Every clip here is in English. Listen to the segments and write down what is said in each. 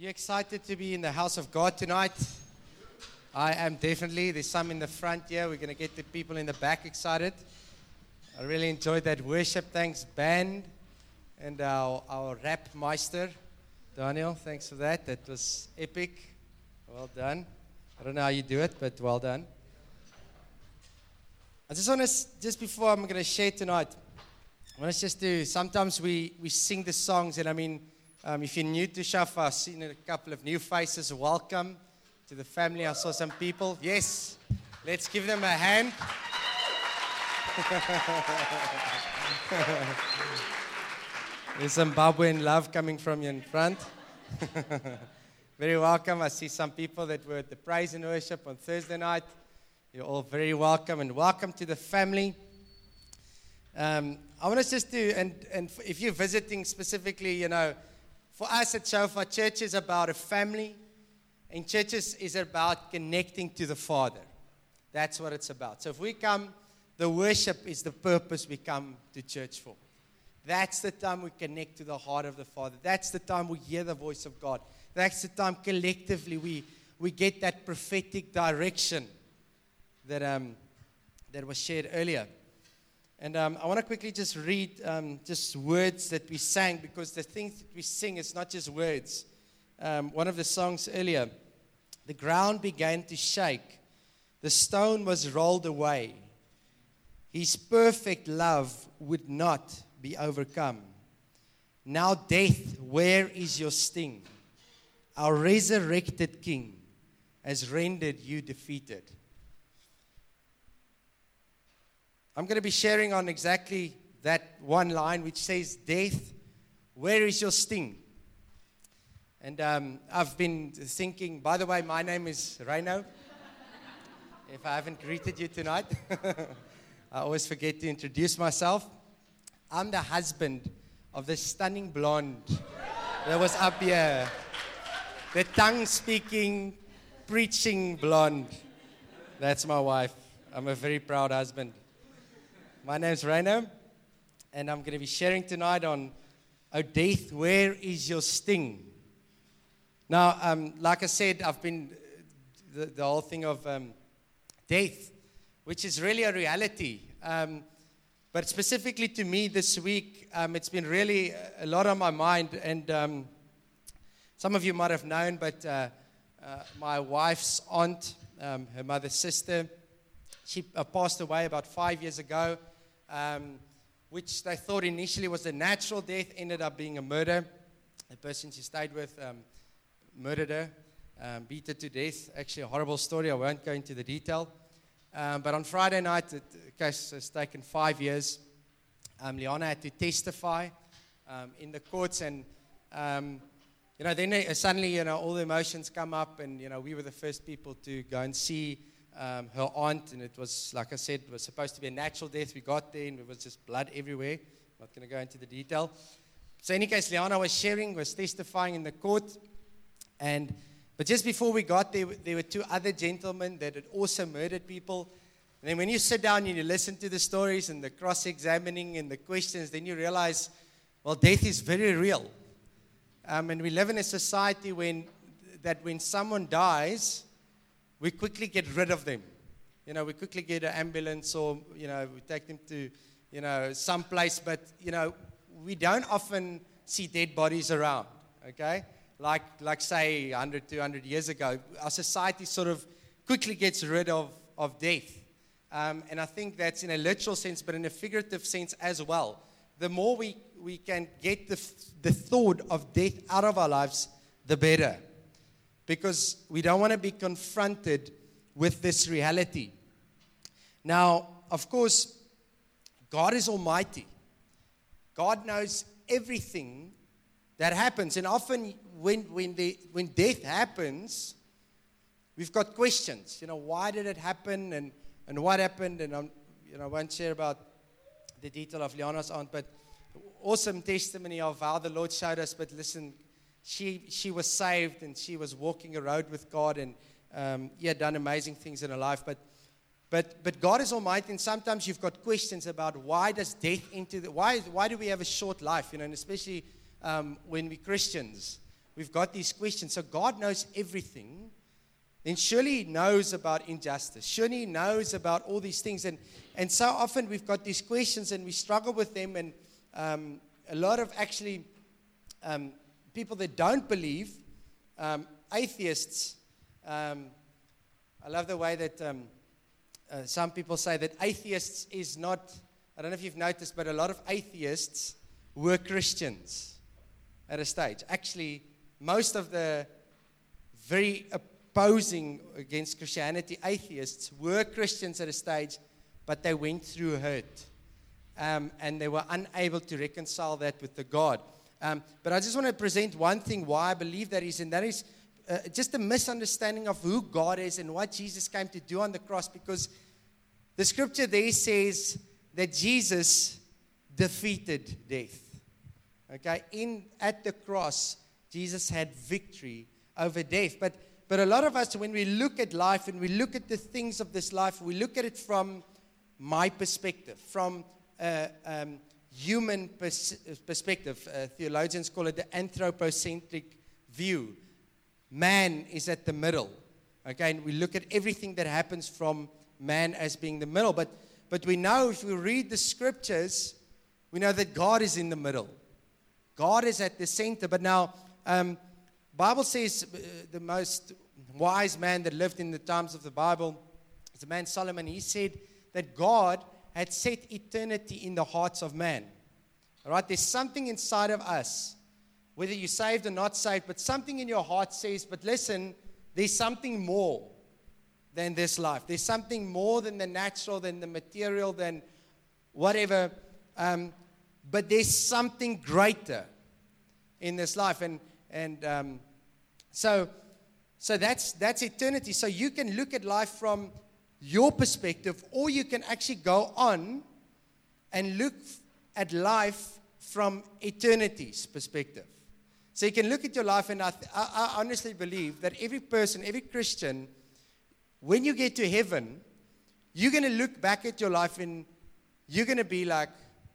You excited to be in the house of God tonight? I am definitely. There's some in the front here. We're going to get the people in the back excited. I really enjoyed that worship. Thanks, band, and our rap meister, Daniel. Thanks for that. That was epic. Well done. I don't know how you do it, but well done. I just want to, just before I'm going to share tonight, I want us just to, sometimes we sing the songs, and I mean, if you're new to Shafa, I've seen a couple of new faces. Welcome to the family. I saw some people. Yes, let's give them a hand. There's Zimbabwean love coming from you in front. Very welcome. I see some people that were at the praise and worship on Thursday night. You're all very welcome, and welcome to the family. I want us just to, and if you're visiting specifically, you know, for us at Shofar, church is about a family, and church is about connecting to the Father. That's what it's about. So if we come, the worship is the purpose we come to church for. That's the time we connect to the heart of the Father. That's the time we hear the voice of God. That's the time collectively we get that prophetic direction that was shared earlier. And I want to quickly just read just words that we sang, because the things that we sing is not just words. One of the songs earlier, the ground began to shake. The stone was rolled away. His perfect love would not be overcome. Now death, where is your sting? Our resurrected King has rendered you defeated. I'm going to be sharing on exactly that one line which says, death, where is your sting? And I've been thinking, by the way, my name is Reino. If I haven't greeted you tonight, I always forget to introduce myself. I'm the husband of the stunning blonde that was up here. The tongue-speaking, preaching blonde. That's my wife. I'm a very proud husband. My name's Reino, and I'm going to be sharing tonight on, oh death, where is your sting? Now, like I said, I've been, the whole thing of death, which is really a reality. But specifically to me this week, it's been really a lot on my mind. And some of you might have known, but my wife's aunt, her mother's sister, she passed away about 5 years ago. Which they thought initially was a natural death, ended up being a murder. The person she stayed with murdered her, beat her to death. Actually, a horrible story. I won't go into the detail. But on Friday night, the case has taken 5 years. Liana had to testify in the courts, and then suddenly, all the emotions come up, and we were the first people to go and see her aunt, and it was, like I said, it was supposed to be a natural death. We got there, and it was just blood everywhere. I'm not going to go into the detail. So in any case, Liana was testifying in the court, but just before we got there, there were two other gentlemen that had also murdered people. And then when you sit down and you listen to the stories and the cross-examining and the questions, then you realize, well, death is very real. And we live in a society when someone dies, we quickly get rid of them. We quickly get an ambulance, or, we take them to, some place. But, we don't often see dead bodies around, okay? Like say, 100, 200 years ago. Our society sort of quickly gets rid of death. And I think that's in a literal sense, but in a figurative sense as well. The more we can get the thought of death out of our lives, the better. Because we don't want to be confronted with this reality. Now, of course, God is almighty. God knows everything that happens. And often when death happens, we've got questions. Why did it happen, and what happened? And I won't share about the detail of Liana's aunt, but awesome testimony of how the Lord showed us. But listen, She was saved, and she was walking a road with God, and had done amazing things in her life. But God is almighty, and sometimes you've got questions about why does death why do we have a short life? And especially when we're Christians, we've got these questions. So God knows everything. Then surely He knows about injustice. Surely He knows about all these things. And so often we've got these questions and we struggle with them. And a lot of actually people that don't believe, atheists, I love the way that some people say that atheists is not, I don't know if you've noticed, but a lot of atheists were Christians at a stage. Actually, most of the very opposing against Christianity atheists were Christians at a stage, but they went through hurt. And they were unable to reconcile that with the God. But I just want to present one thing why I believe that is, and that is just a misunderstanding of who God is and what Jesus came to do on the cross, because the scripture there says that Jesus defeated death. Okay, at the cross, Jesus had victory over death. But a lot of us, when we look at life and we look at the things of this life, we look at it from my perspective, from human perspective. Theologians call it the anthropocentric view. Man is at the middle. Okay, and we look at everything that happens from man as being the middle. But we know, if we read the scriptures, we know that God is in the middle. God is at the center. But now, Bible says the most wise man that lived in the times of the Bible is the man Solomon. He said that God had set eternity in the hearts of man. All right, there's something inside of us, whether you're saved or not saved, but something in your heart says, but listen, there's something more than this life. There's something more than the natural, than the material, than whatever. But there's something greater in this life. And so that's eternity. So you can look at life from your perspective, or you can actually go on and look at life from eternity's perspective. So you can look at your life, and I honestly believe that every person, every Christian, when you get to heaven, you're going to look back at your life and you're going to be like,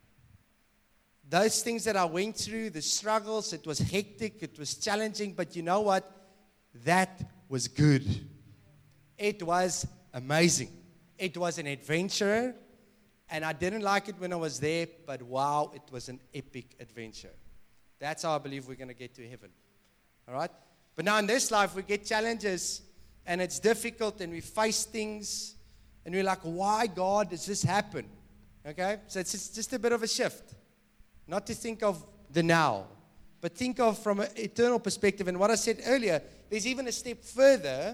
those things that I went through, the struggles, it was hectic, it was challenging, but you know what? That was good. It was amazing. It was an adventure, and I didn't like it when I was there, but wow, it was an epic adventure. That's how I believe we're going to get to heaven. All right? But now in this life, we get challenges, and it's difficult, and we face things, and we're like, why, God, does this happen? Okay? So it's just a bit of a shift. Not to think of the now, but think of from an eternal perspective. And what I said earlier, there's even a step further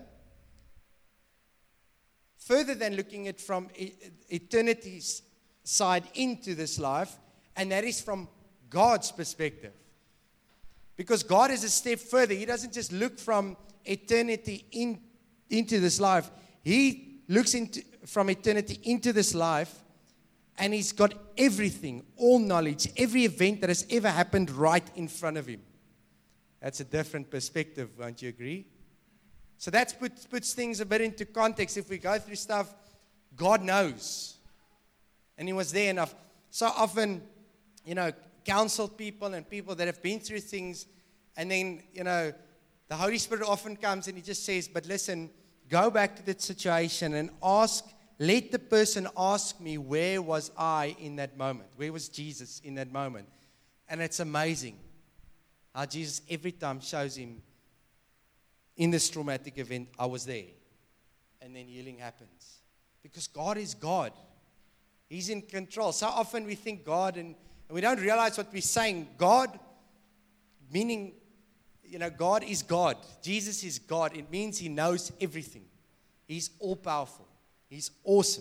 than looking at from eternity's side into this life, and that is from God's perspective. Because God is a step further. He doesn't just look from eternity into this life. He looks from eternity into this life, and He's got everything, all knowledge, every event that has ever happened right in front of Him. That's a different perspective, won't you agree? So that puts things a bit into context. If we go through stuff, God knows. And He was there enough. So often, counseled people and people that have been through things, and then, the Holy Spirit often comes and He just says, but listen, go back to that situation and let the person ask me, where was I in that moment? Where was Jesus in that moment? And it's amazing how Jesus every time shows him, in this traumatic event, I was there. And then healing happens. Because God is God. He's in control. So often we think God, and we don't realize what we're saying. God, meaning, God is God. Jesus is God. It means He knows everything. He's all-powerful. He's awesome.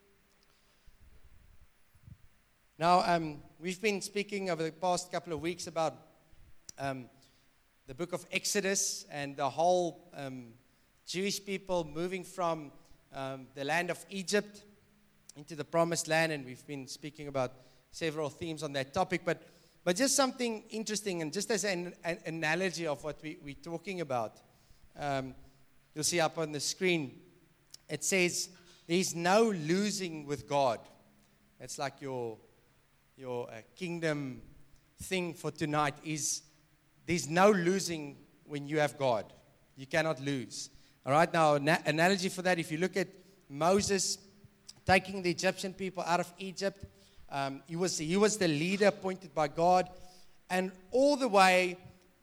Now, we've been speaking over the past couple of weeks about the book of Exodus and the whole Jewish people moving from the land of Egypt into the promised land, and we've been speaking about several themes on that topic, but just something interesting, and just as an analogy of what we're talking about, you'll see up on the screen, it says, there's no losing with God. It's like your kingdom thing for tonight is, there's no losing when you have God. You cannot lose. All right, now, analogy for that, if you look at Moses taking the Egyptian people out of Egypt, he was the leader appointed by God. And all the way,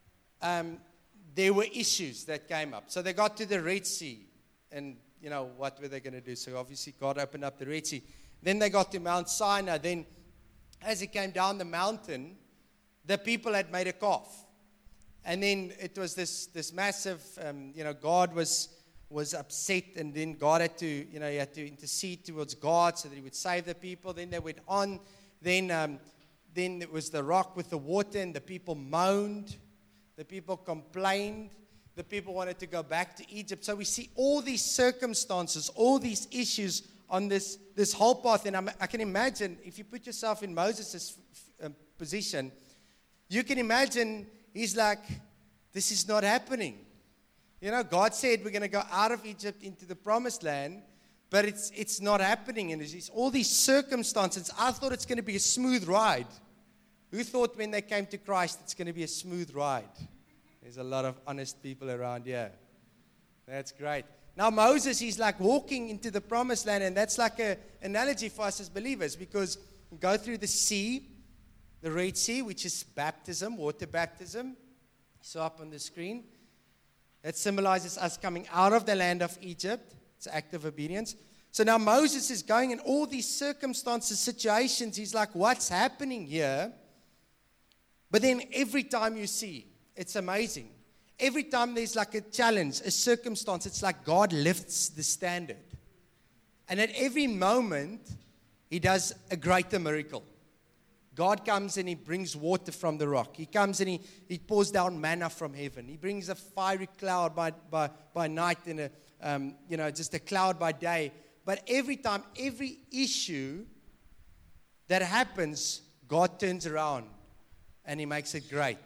there were issues that came up. So they got to the Red Sea. And, what were they going to do? So obviously God opened up the Red Sea. Then they got to Mount Sinai. Then as he came down the mountain, the people had made a calf. And then it was this massive, God was upset, and then God had to, he had to intercede towards God so that he would save the people. Then they went on. Then it was the rock with the water, and the people moaned. The people complained. The people wanted to go back to Egypt. So we see all these circumstances, all these issues on this whole path. And I can imagine, if you put yourself in Moses' position, you can imagine he's like, this is not happening. God said we're going to go out of Egypt into the promised land, but it's not happening. And there's all these circumstances. I thought it's going to be a smooth ride. Who thought when they came to Christ it's going to be a smooth ride? There's a lot of honest people around here. That's great. Now Moses, he's like walking into the promised land, and that's like an analogy for us as believers, because we go through the sea, the Red Sea, which is baptism, water baptism. So up on the screen. That symbolizes us coming out of the land of Egypt. It's an act of obedience. So now Moses is going in all these circumstances, situations. He's like, what's happening here? But then every time you see, it's amazing. Every time there's like a challenge, a circumstance, it's like God lifts the standard. And at every moment, he does a greater miracle. God comes and he brings water from the rock. He comes and he pours down manna from heaven. He brings a fiery cloud by night and just a cloud by day. But every time, every issue that happens, God turns around and he makes it great.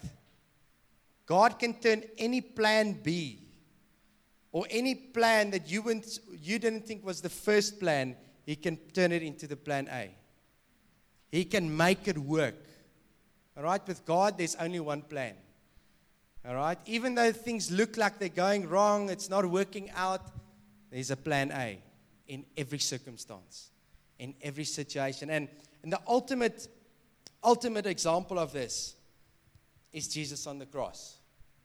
God can turn any plan B or any plan that you didn't think was the first plan, he can turn it into the plan A. He can make it work. All right? With God, there's only one plan. All right? Even though things look like they're going wrong, it's not working out, there's a plan A in every circumstance, in every situation. And the ultimate example of this is Jesus on the cross.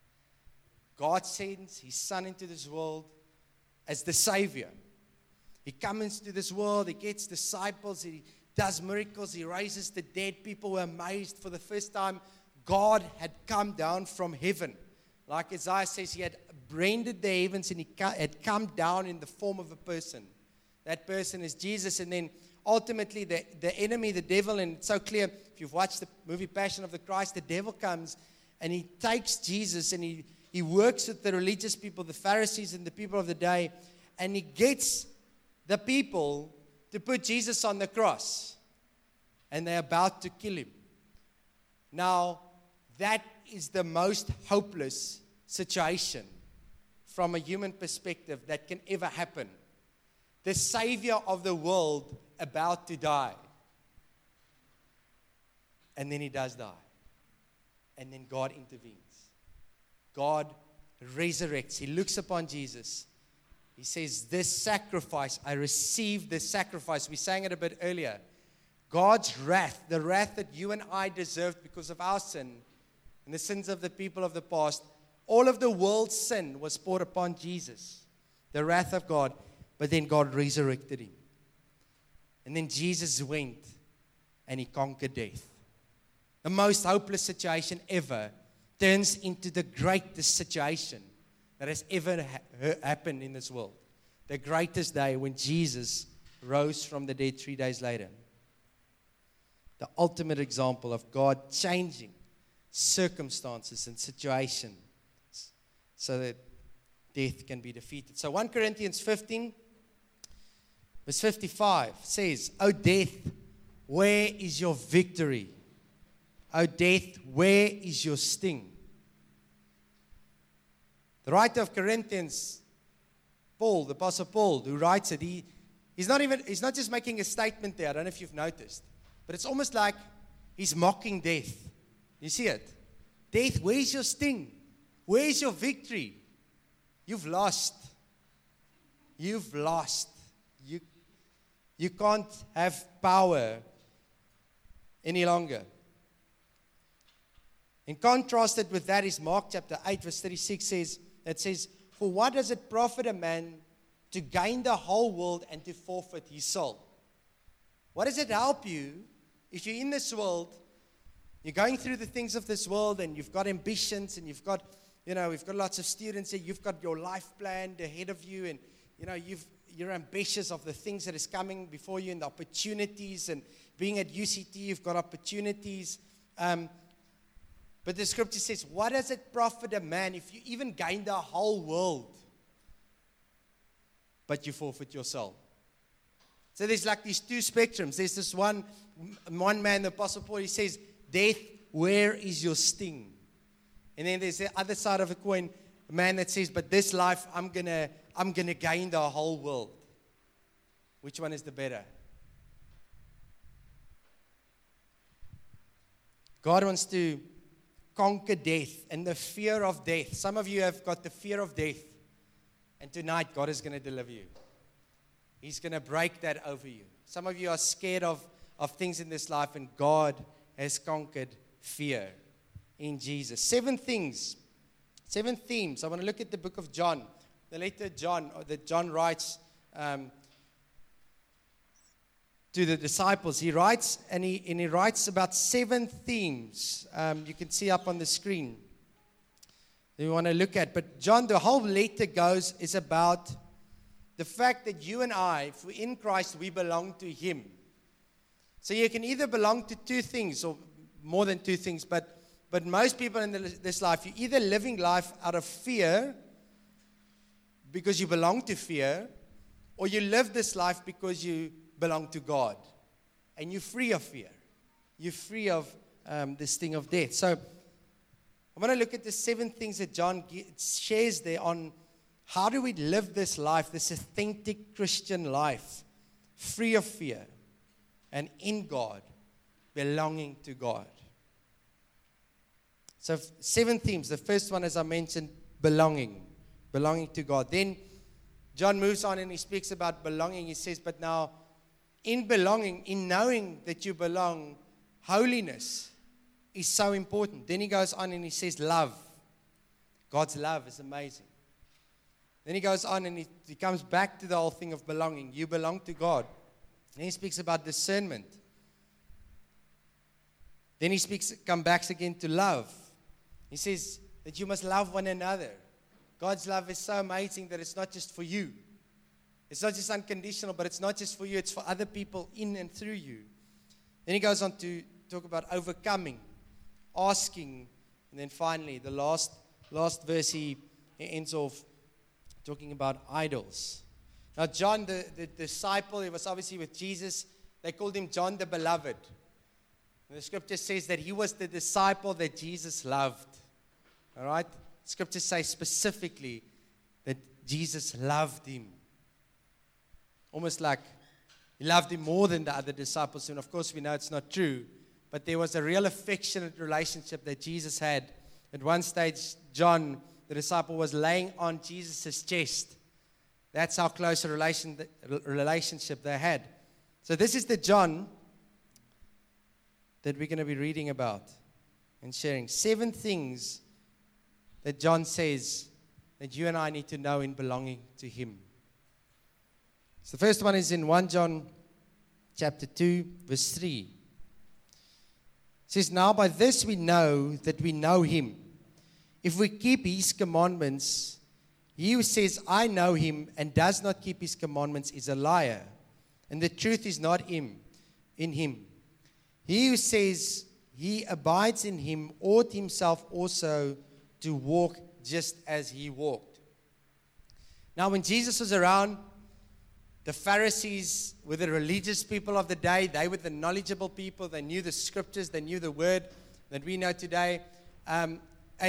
God sends his son into this world as the Savior. He comes into this world, he gets disciples, he does miracles, he raises the dead. People were amazed. For the first time, God had come down from heaven. Like Isaiah says, he had rendered the heavens and he had come down in the form of a person. That person is Jesus. And then ultimately the enemy, the devil, and it's so clear, if you've watched the movie Passion of the Christ, the devil comes and he takes Jesus and he works with the religious people, the Pharisees and the people of the day, and he gets the people to put Jesus on the cross. And they're about to kill him. Now, that is the most hopeless situation from a human perspective that can ever happen. The Savior of the world about to die. And then he does die. And then God intervenes. God resurrects. He looks upon Jesus. He says, this sacrifice, I received this sacrifice. We sang it a bit earlier. God's wrath, the wrath that you and I deserved because of our sin and the sins of the people of the past, all of the world's sin was poured upon Jesus. The wrath of God. But then God resurrected him. And then Jesus went and he conquered death. The most hopeless situation ever turns into the greatest situation that has ever happened in this world. The greatest day when Jesus rose from the dead 3 days later. The ultimate example of God changing circumstances and situations so that death can be defeated. So 1 Corinthians 15, verse 55 says, O death, where is your victory? O death, where is your sting? The writer of Corinthians, Paul, the Apostle Paul, who writes it, he's not just making a statement there. I don't know if you've noticed. But it's almost like he's mocking death. You see it? Death, where's your sting? Where is your victory? You've lost. You've lost. You can't have power any longer. In contrasted with that is Mark chapter 8 verse 36 says, for what does it profit a man to gain the whole world and to forfeit his soul? What does it help you if you're in this world, you're going through the things of this world and you've got ambitions and we've got lots of students here, you've got your life planned ahead of you and, you're ambitious of the things that is coming before you and the opportunities, and being at UCT, you've got opportunities. But the scripture says, what does it profit a man if you even gain the whole world, but you forfeit your soul? So there's like these two spectrums. There's this one man, the Apostle Paul, he says, death, where is your sting? And then there's the other side of the coin, a man that says, but this life, I'm gonna gain the whole world. Which one is the better? God wants to conquer death and the fear of death. Some of you have got the fear of death. And tonight, God is going to deliver you. He's going to break that over you. Some of you are scared of things in this life, and God has conquered fear in Jesus. 7 things, 7 themes. I want to look at the book of John, the letter John, that John writes to the disciples. He writes, and he writes about 7 themes. You can see up on the screen that we want to look at. But John, the whole letter is about the fact that you and I, if we're in Christ, we belong to Him. So you can either belong to 2 things, or more than 2 things, but most people in this life, you're either living life out of fear because you belong to fear, or you live this life because you belong to God, and you're free of fear. You're free of this thing of death. So I want to look at the 7 things that John shares there on how do we live this life, this authentic Christian life, free of fear and in God, belonging to God. So 7 themes. The first one, as I mentioned, belonging to God. Then John moves on and he speaks about belonging. He says, but now in belonging, in knowing that you belong, holiness is so important. Then he goes on and he says love. God's love is amazing. Then he goes on and he comes back to the whole thing of belonging. You belong to God. Then he speaks about discernment. Then he comes back again to love. He says that you must love one another. God's love is so amazing that it's not just for you. It's not just unconditional, but it's not just for you. It's for other people in and through you. Then he goes on to talk about overcoming, asking, and then finally, the last verse he ends off talking about idols. Now, John, the disciple, he was obviously with Jesus. They called him John the Beloved. And the scripture says that he was the disciple that Jesus loved. All right? Scripture says specifically that Jesus loved him. Almost like he loved him more than the other disciples. And of course, we know it's not true. But there was a real affectionate relationship that Jesus had. At one stage, John, the disciple, was laying on Jesus' chest. That's how close a relationship they had. So this is the John that we're going to be reading about and sharing. 7 things that John says that you and I need to know in belonging to him. So the first one is in 1 John chapter 2, verse 3. It says, now by this we know that we know him. If we keep his commandments, he who says, I know him, and does not keep his commandments is a liar, and the truth is not in him. He who says he abides in him ought himself also to walk just as he walked. Now when Jesus was around, the Pharisees were the religious people of the day. They were the knowledgeable people. They knew the scriptures. They knew the word that we know today. And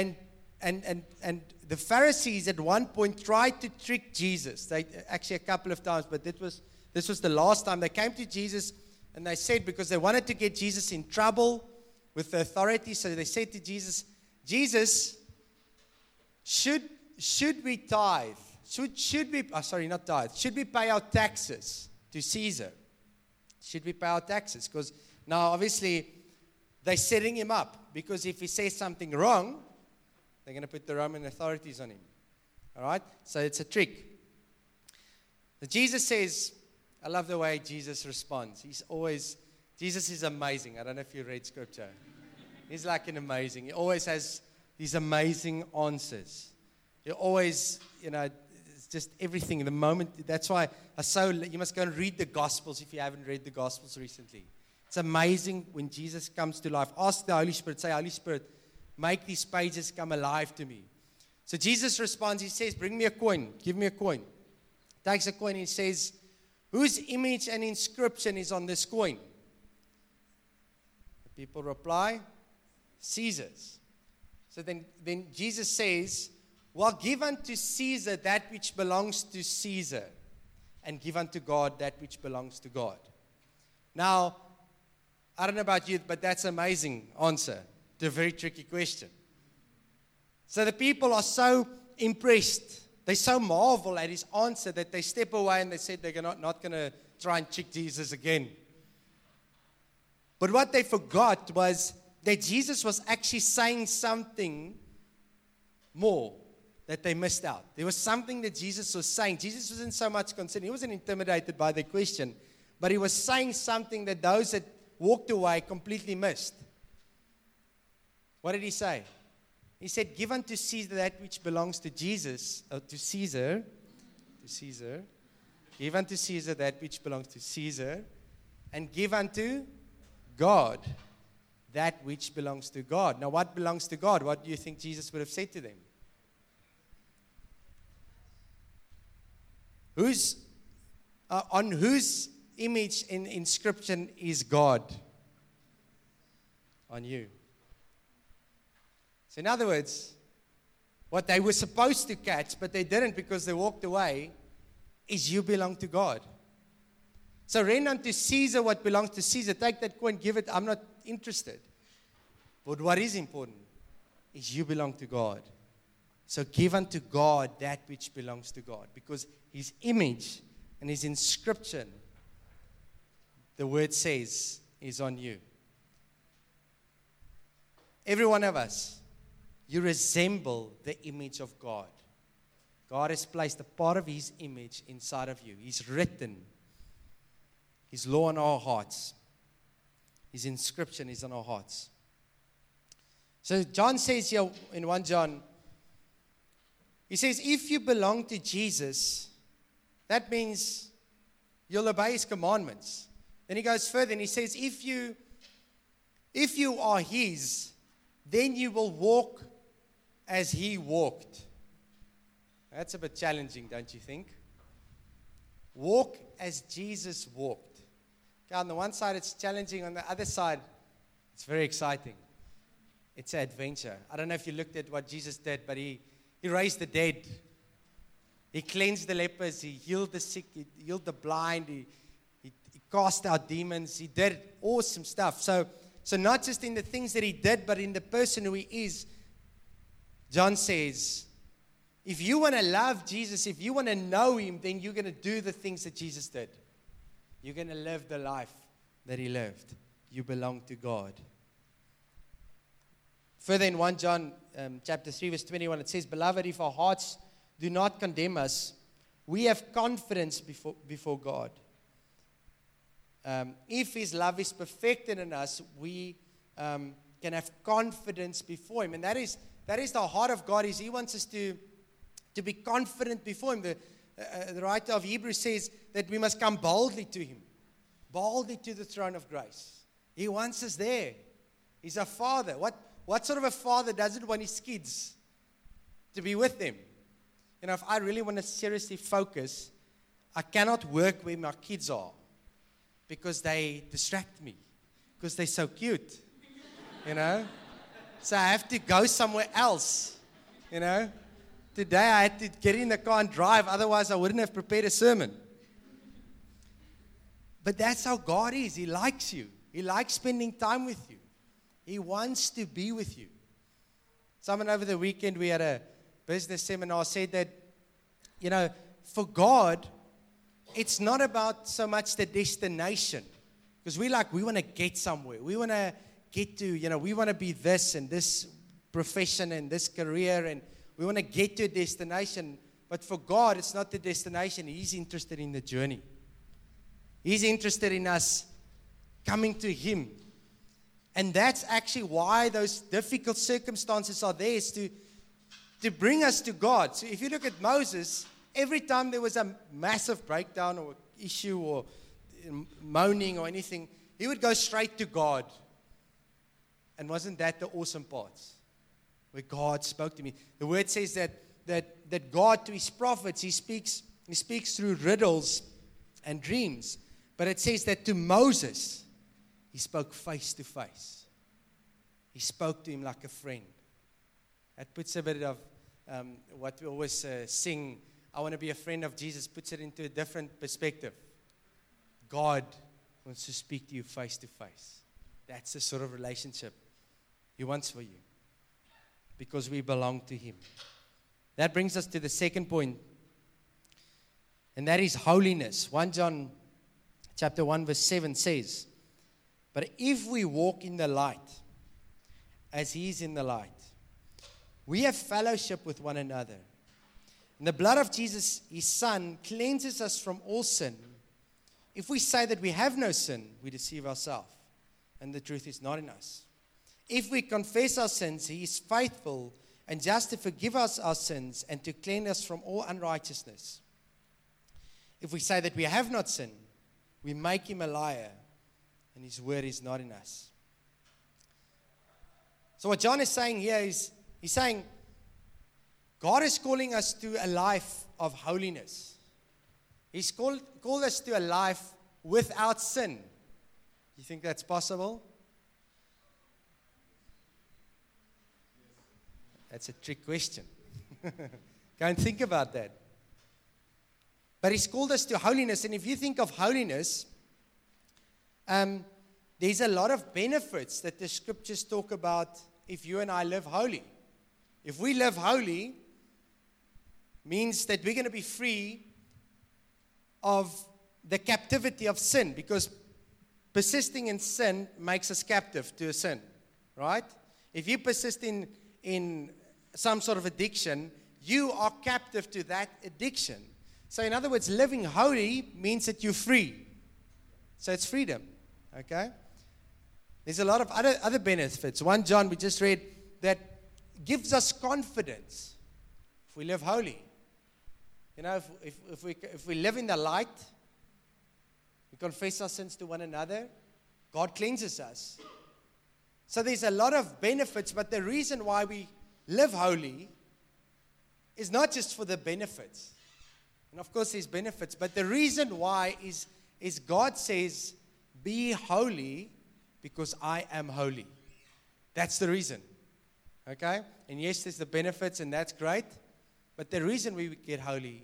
the Pharisees at one point tried to trick Jesus. They actually a couple of times, but this was the last time. They came to Jesus and they said, because they wanted to get Jesus in trouble with the authorities, so they said to Jesus, Jesus, Should we tithe? Should we, not tithe. Should we pay our taxes to Caesar? Should we pay our taxes? Because now, obviously, they're setting him up. Because if he says something wrong, they're going to put the Roman authorities on him. All right? So it's a trick. But Jesus says, I love the way Jesus responds. Jesus is amazing. I don't know if you read scripture. He's like an amazing. He always has these amazing answers. He always, it's just everything. The moment, that's why you must go and read the Gospels if you haven't read the Gospels recently. It's amazing when Jesus comes to life. Ask the Holy Spirit, say, Holy Spirit, make these pages come alive to me. So Jesus responds, he says, bring me a coin, give me a coin. Takes a coin and he says, whose image and inscription is on this coin? The people reply, Caesar's. So then Jesus says, well, give unto Caesar that which belongs to Caesar, and give unto God that which belongs to God. Now, I don't know about you, but that's an amazing answer to a very tricky question. So the people are so impressed. They so marvel at his answer that they step away and they said they're not going to try and trick Jesus again. But what they forgot was that Jesus was actually saying something more that they missed out. There was something that Jesus was saying. Jesus wasn't so much concerned. He wasn't intimidated by the question, but he was saying something that those that walked away completely missed. What did he say? He said, give unto Caesar that which belongs to Jesus, to Caesar. Give unto Caesar that which belongs to Caesar, and give unto God that which belongs to God. Now, what belongs to God? What do you think Jesus would have said to them? On whose image in inscription is God? On you. So in other words, what they were supposed to catch, but they didn't because they walked away, is you belong to God. So render unto Caesar what belongs to Caesar. Take that coin, give it. I'm not interested. But what is important is you belong to God. So give unto God that which belongs to God. Because his image and his inscription, the word says, is on you. Every one of us, you resemble the image of God. God has placed a part of his image inside of you. He's written his law on our hearts. His inscription is on our hearts. So John says here in 1 John, he says, if you belong to Jesus, that means you'll obey his commandments. Then he goes further and he says, if you are his, then you will walk as he walked. That's a bit challenging, don't you think? Walk as Jesus walked. Okay, on the one side, it's challenging. On the other side, it's very exciting. It's an adventure. I don't know if you looked at what Jesus did, but he raised the dead. He cleansed the lepers. He healed the sick. He healed the blind. He cast out demons. He did awesome stuff. So not just in the things that he did, but in the person who he is. John says, if you want to love Jesus, if you want to know him, then you're going to do the things that Jesus did. You're going to live the life that he lived. You belong to God. Further in 1 John chapter 3, verse 21, it says, beloved, if our hearts do not condemn us, we have confidence before God. If his love is perfected in us, we can have confidence before him. And that is the heart of God, is he wants us to be confident before him. The writer of Hebrews says that we must come boldly to him, boldly to the throne of grace. He wants us there. He's a father. What sort of a father doesn't want his kids to be with them? You know, if I really want to seriously focus, I cannot work where my kids are because they distract me, because they're so cute, you know. So I have to go somewhere else, you know. Today I had to get in the car and drive, otherwise I wouldn't have prepared a sermon. But that's how God is. He likes you. He likes spending time with you. He wants to be with you. Someone over the weekend, we had a business seminar said that, for God, it's not about so much the destination. Because we want to get somewhere. We want to get to, we want to be this and this profession and this career, and we want to get to a destination. But for God, it's not the destination. He's interested in the journey. He's interested in us coming to Him. And that's actually why those difficult circumstances are there, is to bring us to God. So if you look at Moses, every time there was a massive breakdown or issue or moaning or anything, he would go straight to God. And wasn't that the awesome part? Where God spoke to me. The word says that God, to His prophets, He speaks through riddles and dreams. But it says that to Moses, He spoke face to face. He spoke to him like a friend. That puts a bit of what we always sing, I want to be a friend of Jesus, puts it into a different perspective. God wants to speak to you face to face. That's the sort of relationship He wants for you, because we belong to Him. That brings us to the second point, and that is holiness. 1 John chapter 1 verse 7 says, but if we walk in the light, as He is in the light, we have fellowship with one another. And the blood of Jesus, His Son, cleanses us from all sin. If we say that we have no sin, we deceive ourselves, and the truth is not in us. If we confess our sins, He is faithful and just to forgive us our sins and to cleanse us from all unrighteousness. If we say that we have not sinned, we make Him a liar, and His word is not in us. So what John is saying here is, he's saying, God is calling us to a life of holiness. He's called us to a life without sin. You think that's possible? That's a trick question. Go and think about that. But He's called us to holiness. And if you think of holiness, there's a lot of benefits that the scriptures talk about if you and I live holy. If we live holy, means that we're going to be free of the captivity of sin, because persisting in sin makes us captive to a sin, right? If you persist in some sort of addiction, you are captive to that addiction. So in other words, living holy means that you're free. So it's freedom, okay? There's a lot of other benefits. 1 John, we just read, that gives us confidence if we live holy. If we live in the light, we confess our sins to one another, God cleanses us. So there's a lot of benefits, but the reason why we live holy is not just for the benefits. And of course there's benefits, but the reason why is God says, be holy because I am holy. That's the reason. Okay? And yes, there's the benefits, and that's great. But the reason we get holy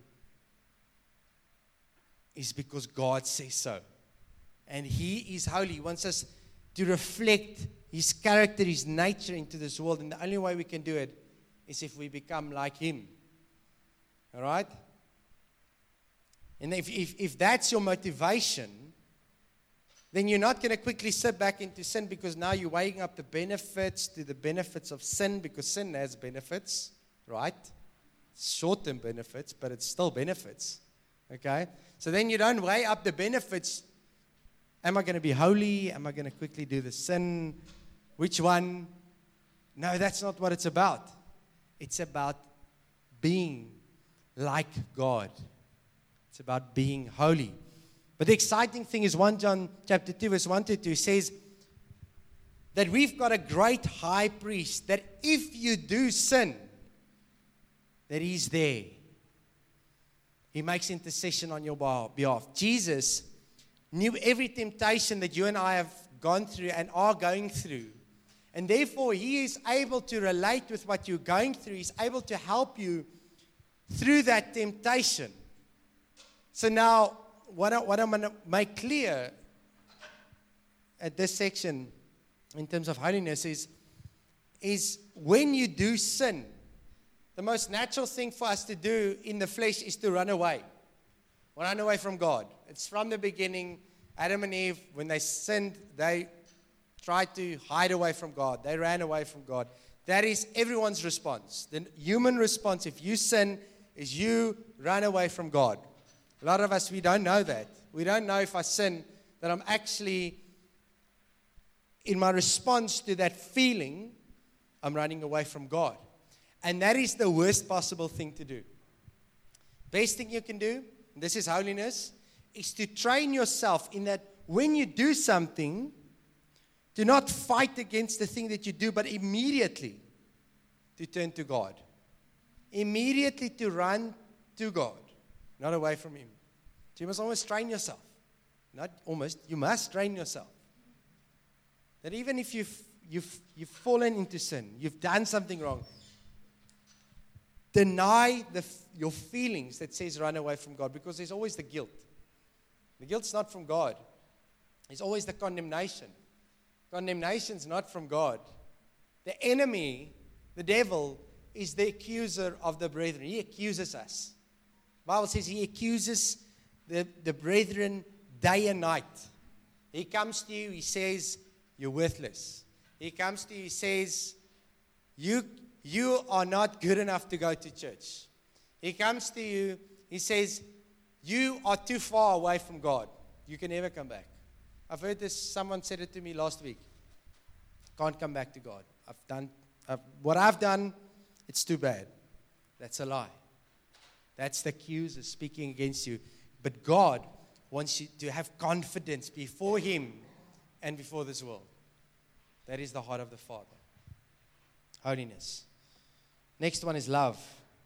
is because God says so. And He is holy. He wants us to reflect His character, His nature into this world. And the only way we can do it is if we become like Him. All right? And if that's your motivation, then you're not going to quickly sit back into sin, because now you're weighing up the benefits to the benefits of sin, because sin has benefits, right? Short-term benefits, but it's still benefits, okay? So then you don't weigh up the benefits. Am I going to be holy? Am I going to quickly do the sin? Which one? No, that's not what it's about. It's about being like God. It's about being holy. But the exciting thing is 1 John chapter 2 verse 1 to 2 says that we've got a great high priest, that if you do sin, that He's there. He makes intercession on your behalf. Jesus knew every temptation that you and I have gone through and are going through. And therefore, He is able to relate with what you're going through. He's able to help you through that temptation. So now, what I'm going to make clear at this section in terms of holiness is when you do sin, the most natural thing for us to do in the flesh is to run away. Run away from God. It's from the beginning. Adam and Eve, when they sinned, they tried to hide away from God. They ran away from God. That is everyone's response. The human response, if you sin, is you run away from God. A lot of us, we don't know that. We don't know if I sin, that I'm actually, in my response to that feeling, I'm running away from God. And that is the worst possible thing to do. Best thing you can do, and this is holiness, is to train yourself in that when you do something, do not fight against the thing that you do, but immediately to turn to God. Immediately to run to God, not away from Him. So you must always train yourself. Not almost, you must train yourself. That even if you've fallen into sin, you've done something wrong, deny your feelings that says run away from God, because there's always the guilt. The guilt's not from God. There's always the condemnation. Condemnation's not from God. The enemy, the devil, is the accuser of the brethren. He accuses us. The Bible says he accuses the brethren day and night. He comes to you, he says, you're worthless. He comes to you, he says, you are not good enough to go to church. He comes to you, he says, you are too far away from God. You can never come back. I've heard this, someone said it to me last week. Can't come back to God. What I've done, it's too bad. That's a lie. That's the accuser speaking against you. But God wants you to have confidence before Him and before this world. That is the heart of the Father. Holiness. Next one is love.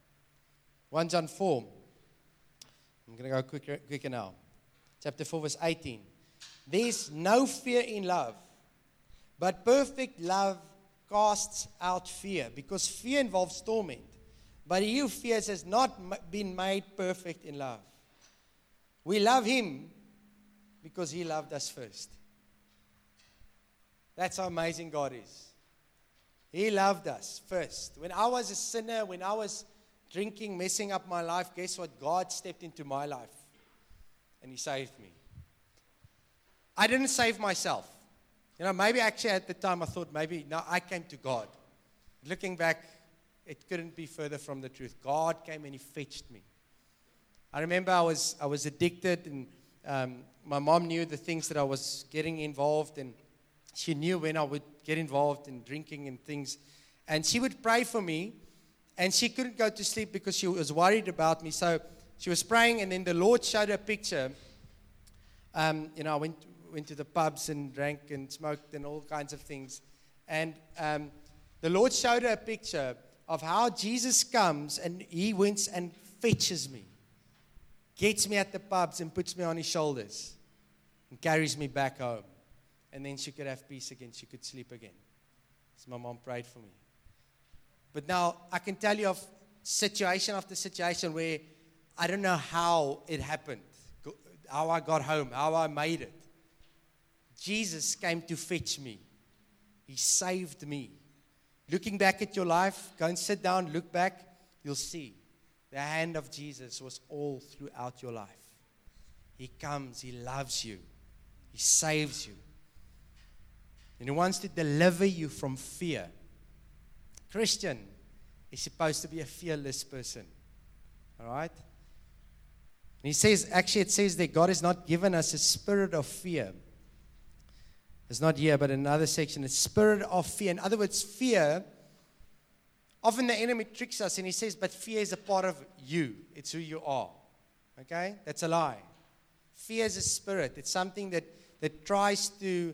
1 John 4. I'm going to go quicker now. Chapter 4, verse 18. There's no fear in love, but perfect love casts out fear, because fear involves torment. But he who fears has not been made perfect in love. We love Him because He loved us first. That's how amazing God is. He loved us first. When I was a sinner, when I was drinking, messing up my life, guess what? God stepped into my life and He saved me. I didn't save myself. Maybe actually at the time I thought no, I came to God. Looking back, it couldn't be further from the truth. God came and He fetched me. I remember I was addicted, and my mom knew the things that I was getting involved in. She knew when I would get involved in drinking and things. And she would pray for me, and she couldn't go to sleep because she was worried about me. So she was praying, and then the Lord showed her a picture. I went to the pubs and drank and smoked and all kinds of things. And the Lord showed her a picture of how Jesus comes and He went and fetches me, gets me at the pubs and puts me on His shoulders and carries me back home. And then she could have peace again. She could sleep again. So my mom prayed for me. But now I can tell you of situation after situation where I don't know how it happened, how I got home, how I made it. Jesus came to fetch me. He saved me. Looking back at your life, go and sit down, look back, you'll see the hand of Jesus was all throughout your life. He comes, He loves you, He saves you. And He wants to deliver you from fear. Christian is supposed to be a fearless person. All right? And He says, actually it says that God has not given us a spirit of fear. It's not here, but in another section, it's spirit of fear. In other words, fear, often the enemy tricks us and he says, but fear is a part of you. It's who you are. Okay? That's a lie. Fear is a spirit. It's something that tries to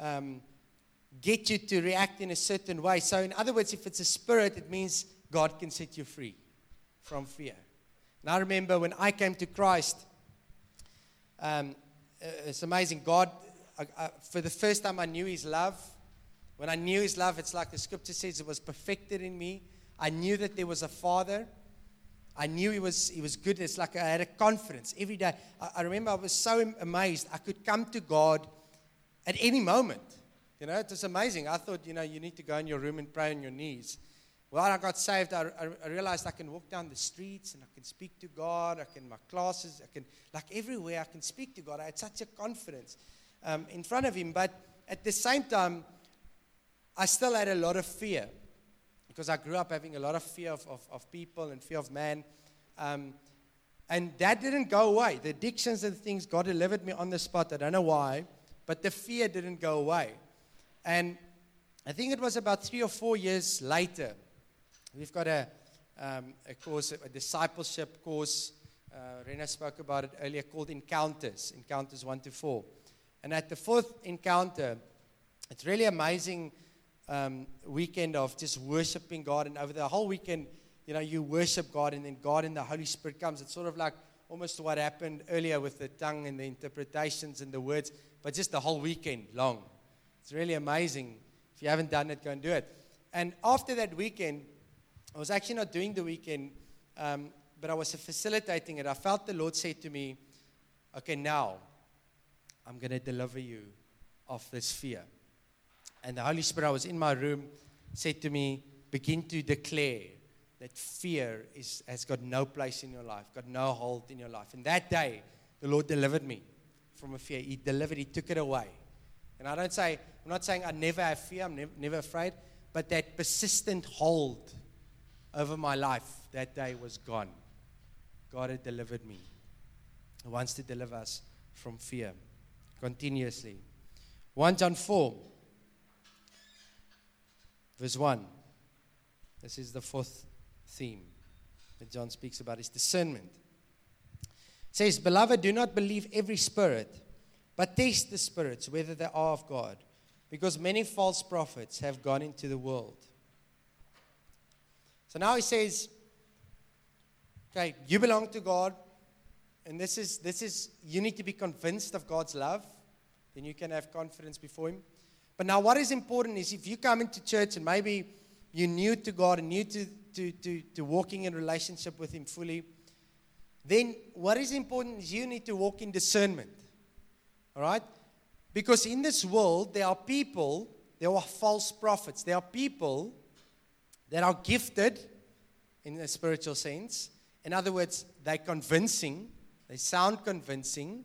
get you to react in a certain way. So in other words, if it's a spirit, it means God can set you free from fear. And I remember when I came to Christ, it's amazing. God, for the first time I knew His love. When I knew His love, it's like the scripture says, it was perfected in me. I knew that there was a Father. I knew He was good. It's like I had a confidence every day. I remember I was so amazed. I could come to God at any moment. It was amazing. I thought, you need to go in your room and pray on your knees. When I got saved, I realized I can walk down the streets and I can speak to God. My classes, like everywhere I can speak to God. I had such a confidence in front of Him. But at the same time, I still had a lot of fear because I grew up having a lot of fear of people and fear of man. And that didn't go away. The addictions and things, God delivered me on the spot. I don't know why, but the fear didn't go away. And I think it was about 3 or 4 years later, we've got a course, a discipleship course. Rena spoke about it earlier, called Encounters 1 to 4. And at the 4th encounter, it's really amazing weekend of just worshiping God. And over the whole weekend, you worship God, and then God and the Holy Spirit comes. It's sort of like almost what happened earlier with the tongue and the interpretations and the words, but just the whole weekend long. It's really amazing. If you haven't done it, go and do it. And after that weekend, I was actually not doing the weekend, but I was facilitating it. I felt the Lord say to me, okay, now I'm going to deliver you of this fear. And the Holy Spirit, I was in my room, said to me, begin to declare that fear has got no place in your life, got no hold in your life. And that day, the Lord delivered me from a fear. He took it away. And I'm not saying I never have fear, I'm never afraid, but that persistent hold over my life that day was gone. God had delivered me. He wants to deliver us from fear continuously. 1 John 4, verse 1. This is the 4th theme that John speaks about, is discernment. It says, Beloved, do not believe every spirit, but test the spirits, whether they are of God, because many false prophets have gone into the world. So now he says, okay, you belong to God, and this is you need to be convinced of God's love, then you can have confidence before Him. But now what is important is if you come into church and maybe you're new to God and new to walking in relationship with Him fully, then what is important is you need to walk in discernment. All right? Because in this world, there are false prophets. There are people that are gifted in a spiritual sense. In other words, they're convincing. They sound convincing.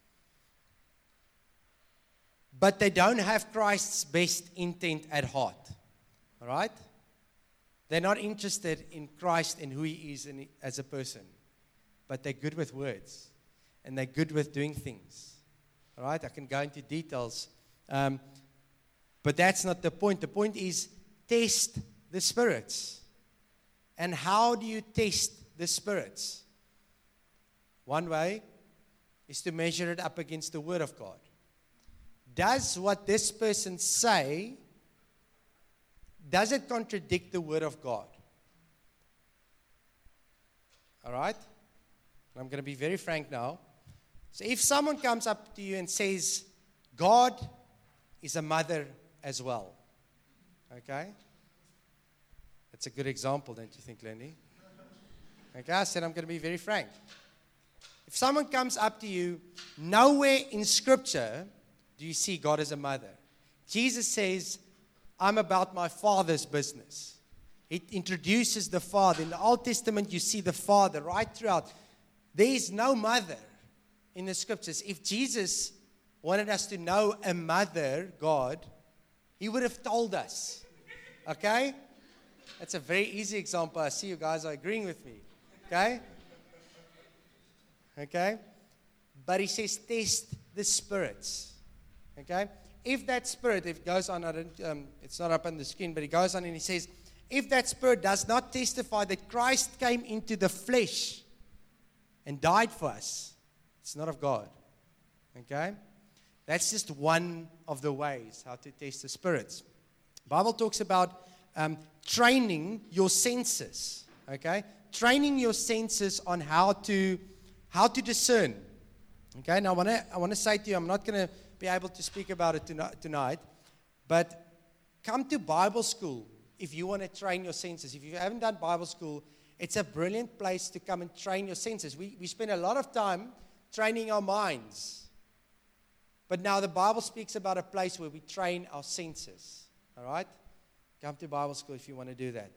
But they don't have Christ's best intent at heart. All right? They're not interested in Christ and who He is as a person. But they're good with words. And they're good with doing things. All right? I can go into details. But that's not the point. The point is test the spirits. And how do you test the spirits? One way is to measure it up against the Word of God. Does what this person say, does it contradict the Word of God? All right? I'm going to be very frank now. So if someone comes up to you and says, God is a mother as well. Okay? That's a good example, don't you think, Lenny? Okay, I said I'm going to be very frank. If someone comes up to you, nowhere in Scripture do you see God as a mother. Jesus says, I'm about my Father's business. It introduces the Father. In the Old Testament, you see the Father right throughout. There is no mother in the Scriptures. If Jesus wanted us to know a mother, God, He would have told us. Okay? That's a very easy example. I see you guys are agreeing with me. Okay? Okay? But He says, test the spirits. Okay? If that spirit, if it goes on, it's not up on the screen, but He goes on and He says, if that spirit does not testify that Christ came into the flesh and died for us, it's not of God. Okay? That's just one of the ways how to test the spirits. The Bible talks about training your senses. Okay? Training your senses on how to discern. Okay? Now I want to say to you, I'm not going to be able to speak about it tonight, but come to Bible school if you want to train your senses. If you haven't done Bible school, it's a brilliant place to come and train your senses. We spend a lot of time training our minds. But now the Bible speaks about a place where we train our senses. All right? Come to Bible school if you want to do that.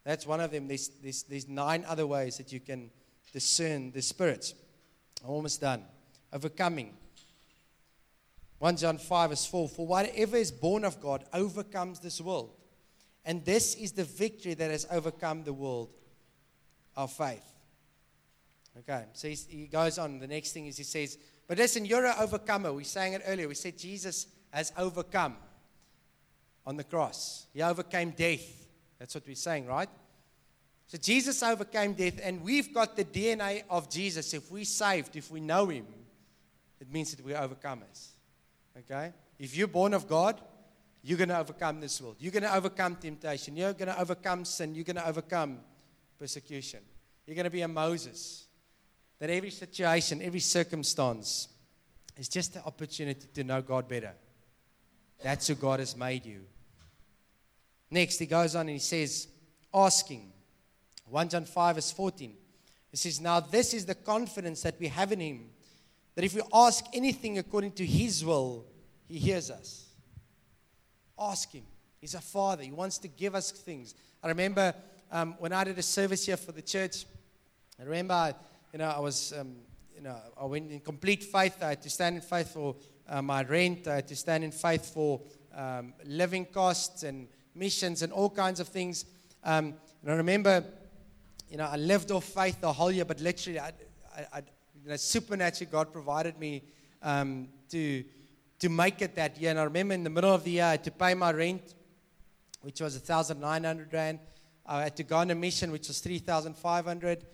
That's one of them. There's 9 other ways that you can discern the spirits. I'm almost done. Overcoming. 1 John 5 verse 4. For whatever is born of God overcomes this world. And this is the victory that has overcome the world, our faith. Okay, so he goes on. The next thing is he says, but listen, you're an overcomer. We sang it earlier. We said Jesus has overcome on the cross. He overcame death. That's what we're saying, right? So Jesus overcame death, and we've got the DNA of Jesus. If we're saved, if we know Him, it means that we're overcomers. Okay? If you're born of God, you're going to overcome this world. You're going to overcome temptation. You're going to overcome sin. You're going to overcome persecution. You're going to be a Moses. That every situation, every circumstance is just the opportunity to know God better. That's who God has made you. Next, he goes on and he says, asking. 1 John 5 verse 14. He says, now this is the confidence that we have in Him, that if we ask anything according to His will, He hears us. Ask Him. He's a Father. He wants to give us things. I remember when I did a service here for the church, I remember I was, I went in complete faith. I had to stand in faith for my rent. I had to stand in faith for living costs and missions and all kinds of things. And I remember, I lived off faith the whole year, but literally, supernaturally, God provided me to make it that year. And I remember in the middle of the year, I had to pay my rent, which was 1,900 rand. I had to go on a mission, which was 3,500.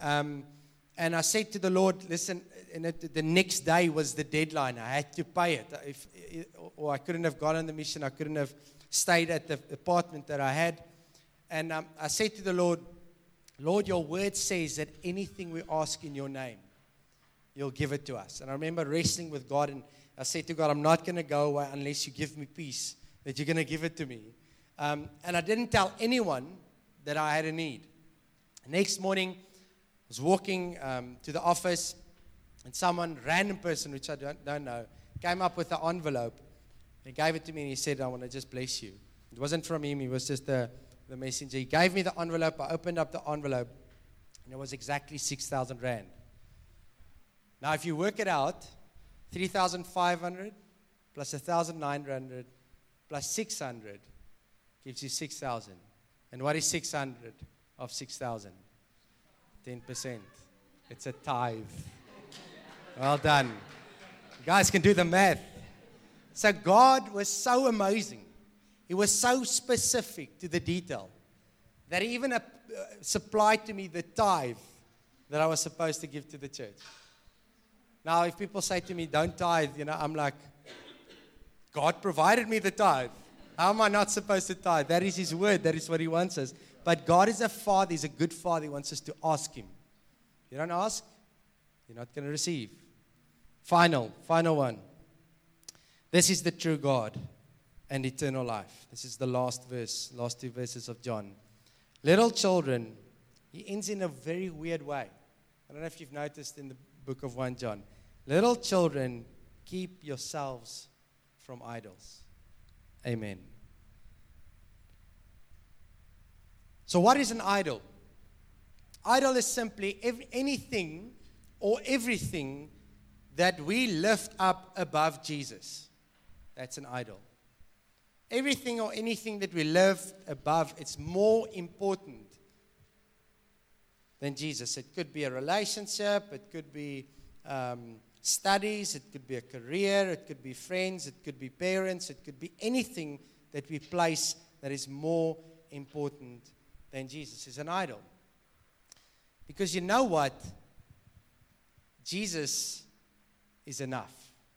And I said to the Lord, listen, the next day was the deadline. I had to pay it. Or I couldn't have gone on the mission. I couldn't have stayed at the apartment that I had. And I said to the Lord, Lord, your word says that anything we ask in your name, you'll give it to us. And I remember wrestling with God, and I said to God, I'm not going to go away unless you give me peace, that you're going to give it to me. And I didn't tell anyone that I had a need. Next morning, I was walking to the office, and someone, random person, which I don't know, came up with an envelope. He gave it to me, and he said, I want to just bless you. It wasn't from him. He was just the messenger. He gave me the envelope. I opened up the envelope, and it was exactly 6,000 rand. Now, if you work it out, 3,500 plus 1,900 plus 600 gives you 6,000. And what is 600 of 6,000? 10%. It's a tithe. Well done. You guys can do the math. So God was so amazing. He was so specific to the detail that He even supplied to me the tithe that I was supposed to give to the church. Now, if people say to me, don't tithe, I'm like, God provided me the tithe. How am I not supposed to tithe? That is His word. That is what He wants us. But God is a Father. He's a good Father. He wants us to ask Him. You don't ask, you're not going to receive. Final one. This is the true God and eternal life. This is the last two verses of John. Little children, he ends in a very weird way. I don't know if you've noticed in the book of 1 John. Little children, keep yourselves from idols. Amen. So what is an idol? Idol is simply anything or everything that we lift up above Jesus. That's an idol. Everything or anything that we lift above, it's more important than Jesus. It could be a relationship, it could be studies, it could be a career, it could be friends, it could be parents, it could be anything that we place that is more important than Jesus. Is an idol. Because you know what? Jesus is enough.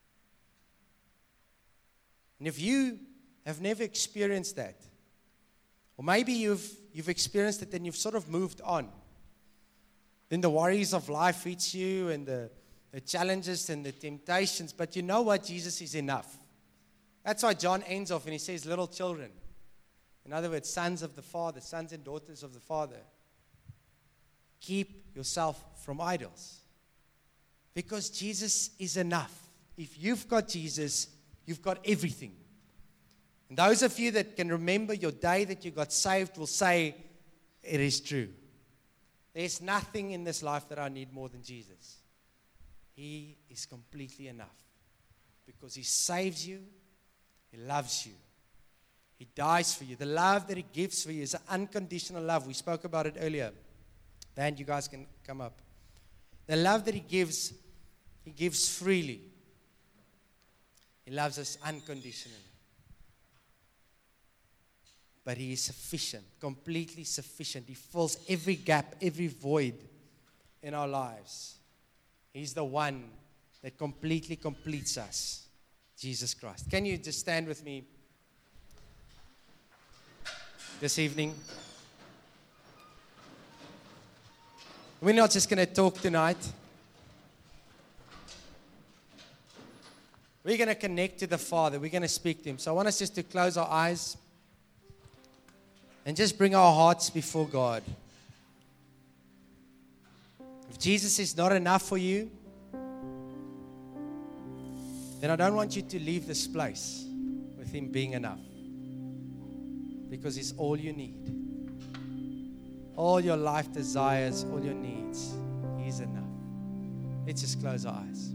And if you have never experienced that, or maybe you've experienced it and you've sort of moved on, then the worries of life hits you and the challenges and the temptations, but you know what? Jesus is enough. That's why John ends off and he says, little children. In other words, sons of the Father, sons and daughters of the Father. Keep yourself from idols. Because Jesus is enough. If you've got Jesus, you've got everything. And those of you that can remember your day that you got saved will say, it is true. There's nothing in this life that I need more than Jesus. He is completely enough because He saves you, He loves you, He dies for you. The love that He gives for you is an unconditional love. We spoke about it earlier. Then you guys can come up. The love that He gives freely. He loves us unconditionally. But He is sufficient, completely sufficient. He fills every gap, every void in our lives. He's the one that completely completes us, Jesus Christ. Can you just stand with me this evening? We're not just going to talk tonight. We're going to connect to the Father. We're going to speak to Him. So I want us just to close our eyes and just bring our hearts before God. If Jesus is not enough for you, then I don't want you to leave this place with Him being enough. Because He's all you need. All your life desires, all your needs, He's enough. Let's just close our eyes.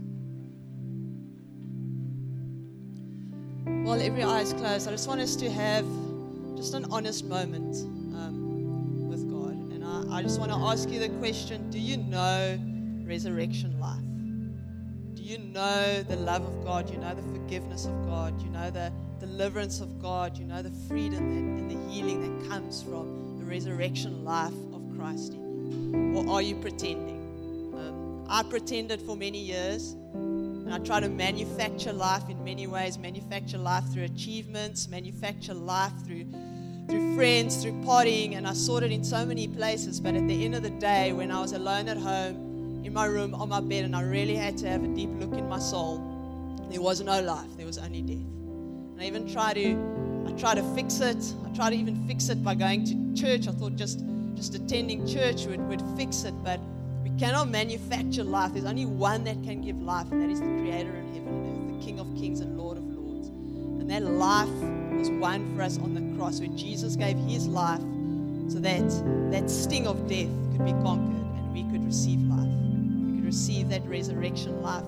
While every eye is closed, I just want us to have just an honest moment with God. And I just want to ask you the question, do you know resurrection life? Do you know the love of God? You know the forgiveness of God? You know the deliverance of God? You know the freedom and the healing that comes from the resurrection life of Christ in you? Or are you pretending? I pretended for many years. And I try to manufacture life in many ways, manufacture life through achievements, manufacture life through friends, through partying, and I sought it in so many places. But at the end of the day, when I was alone at home, in my room, on my bed, and I really had to have a deep look in my soul, there was no life, there was only death. And I even try to fix it. I try to even fix it by going to church. I thought just attending church would fix it, but we cannot manufacture life. There's only one that can give life, and that is the Creator in heaven and earth, the King of kings and Lord of lords. And that life was won for us on the cross, where Jesus gave His life so that sting of death could be conquered and we could receive life. We could receive that resurrection life.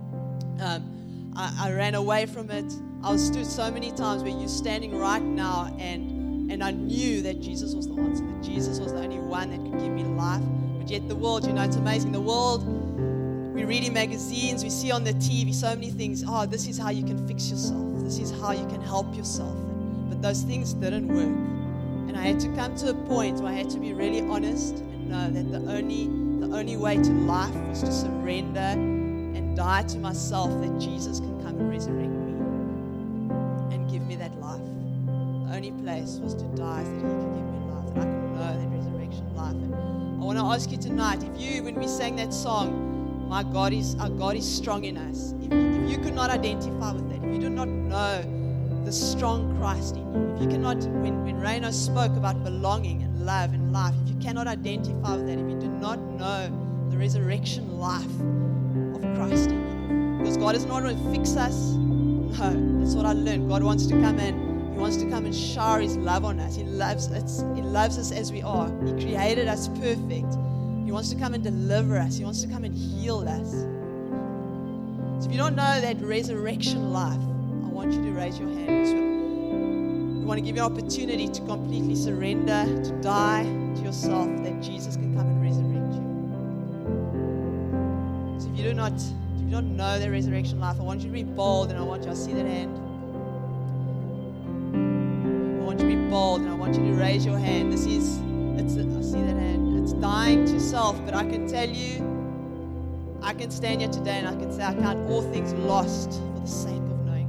And I ran away from it. I was stood so many times where you're standing right now, and I knew that Jesus was the answer, that Jesus was the only one that could give me life. But yet the world, it's amazing. The world, we read in magazines, we see on the TV so many things. Oh, this is how you can fix yourself. This is how you can help yourself. But those things didn't work. And I had to come to a point where I had to be really honest and know that the only way to life was to surrender and die to myself, that Jesus can come and resurrect me and give me that life. The only place was to die so that He could give me life, that I could know that resurrection life. And I want to ask you tonight, when we sang that song, our God is strong in us. If you could not identify with that, if you do not know the strong Christ in you, if you cannot, when Reino spoke about belonging and love and life, if you cannot identify with that, if you do not know the resurrection life of Christ in you, because God does not want to fix us. No, that's what I learned. God wants to come in. He wants to come and shower His love on us. He loves us as we are. He created us perfect. He wants to come and deliver us. He wants to come and heal us. So if you don't know that resurrection life, I want you to raise your hand. We want to give you an opportunity to completely surrender, to die to yourself, that Jesus can come and resurrect you. So if you do not know the resurrection life, I want you to be bold, and I see that hand. I want you to be bold, and I want you to raise your hand. I see that hand. It's dying to self, but I can tell you, I can stand here today and I can say I count all things lost for the sake of knowing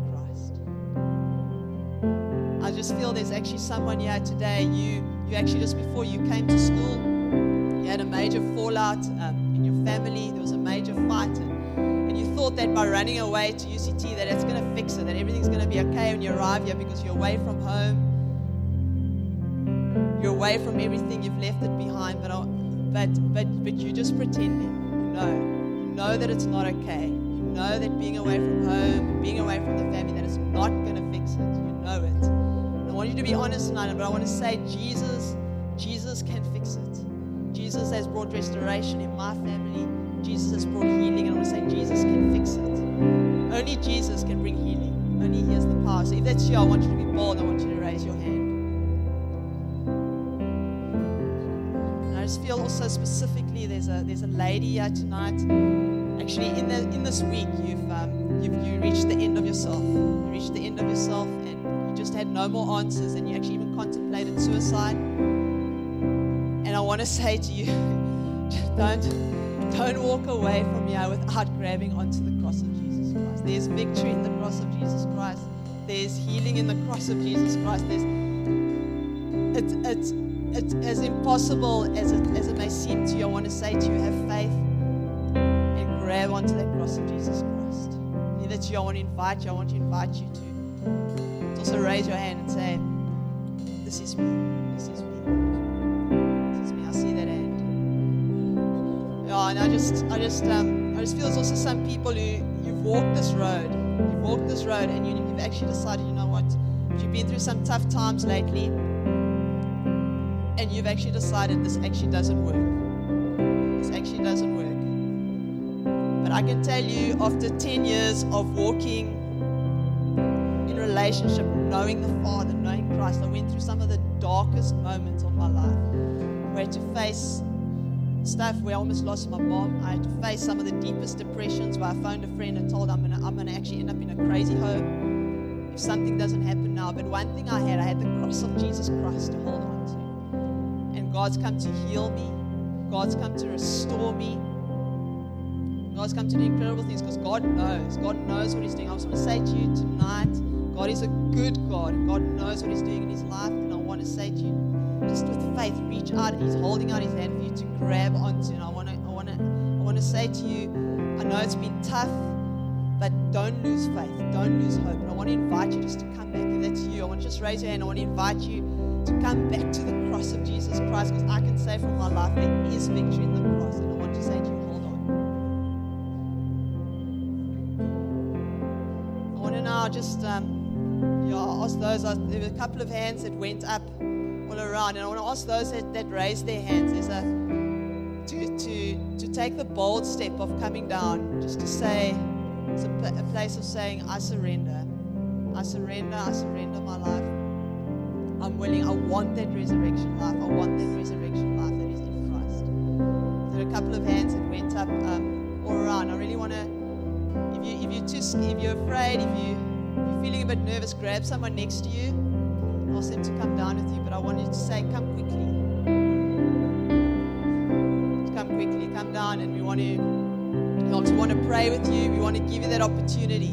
Christ. I just feel there's actually someone here today, you actually just before you came to school, you had a major fallout in your family, there was a major fight, and you thought that by running away to UCT that it's going to fix it, that everything's going to be okay when you arrive here because you're away from home. You're away from everything, you've left it behind, but you're just pretending. You know that it's not okay. You know that being away from home, being away from the family, that is not going to fix it. You know it. And I want you to be honest tonight, but I want to say Jesus Jesus can fix it. Jesus has brought restoration in my family. Jesus has brought healing, and I want to say Jesus can fix it. Only Jesus can bring healing. Only He has the power. So if that's you, I want you to be bold. I want you to raise your hand. And I just feel also specifically there's a lady here tonight. Actually, in this week, you reached the end of yourself. You reached the end of yourself, and you just had no more answers, and you actually even contemplated suicide. And I want to say to you, don't walk away from here without grabbing onto the cross of Jesus Christ. There's victory in the cross of Jesus Christ. There's healing in the cross of Jesus Christ. It's as impossible as it may seem to you. I want to say to you, have faith and grab onto that cross of Jesus Christ. If that's you, I want to invite you to also raise your hand and say, this is me. This is me. I see that hand. Yeah, and I just feel there's also some people who you've walked this road, and you've actually decided, you know what, you've been through some tough times lately, and you've actually decided this actually doesn't work. This actually doesn't work. But I can tell you, after 10 years of walking in relationship, knowing the Father, knowing Christ, I went through some of the darkest moments of my life, where I had to face stuff where I almost lost my mom. I had to face some of the deepest depressions where I phoned a friend and told her I'm gonna actually end up in a crazy home if something doesn't happen now. But one thing I had the cross of Jesus Christ to hold on to. And God's come to heal me. God's come to restore me. God's come to do incredible things because God knows. God knows what He's doing. I just want to say to you tonight, God is a good God. God knows what He's doing in His life. And I want to say to you, just with faith, reach out. He's holding out His hand for you to grab onto. And I want to say to you, I know it's been tough, but don't lose faith. Don't lose hope. And I want to invite you just to come back. If that's you, I want to just raise your hand. I want to invite you to come back to the cross of Jesus Christ, because I can say from my life there is victory in the cross. And I want to say to you, hold on. I want to now just ask those. There were a couple of hands that went up all around, and I want to ask those that raised their hands. To take the bold step of coming down, just to say, it's a place of saying, I surrender my life. I'm willing. I want that resurrection life. I want that resurrection life that is in Christ. There are a couple of hands that went up all around. I really want to, if you're afraid, if you're feeling a bit nervous, grab someone next to you. Ask them to come down with you. But I want you to say, come quickly. Come down, and we want to pray with you. We want to give you that opportunity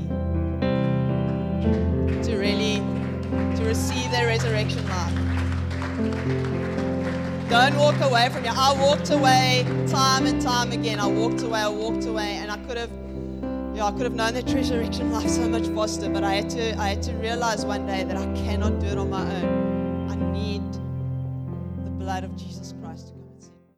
to receive that resurrection life. Don't walk away from here. I walked away time and time again. I walked away, and I could have known that resurrection life so much faster. But I had to realize one day that I cannot do it on my own. I need the blood of Jesus Christ.